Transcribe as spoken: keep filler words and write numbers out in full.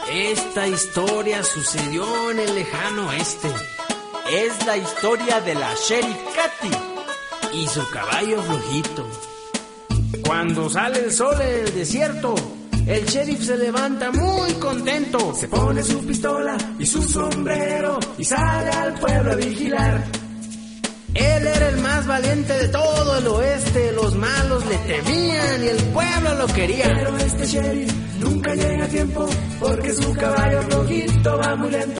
Esta historia sucedió en el lejano oeste. Es la historia de la Sheriff Cathy y su caballo flojito. Cuando sale el sol en el desierto, el sheriff se levanta muy contento. Se pone su pistola y su sombrero y sale al pueblo a vigilar. Él era el más valiente de todo el oeste. Los malos le temían y el pueblo lo quería. Pero este sheriff nunca llega a tiempo porque su caballo flojito va muy lento.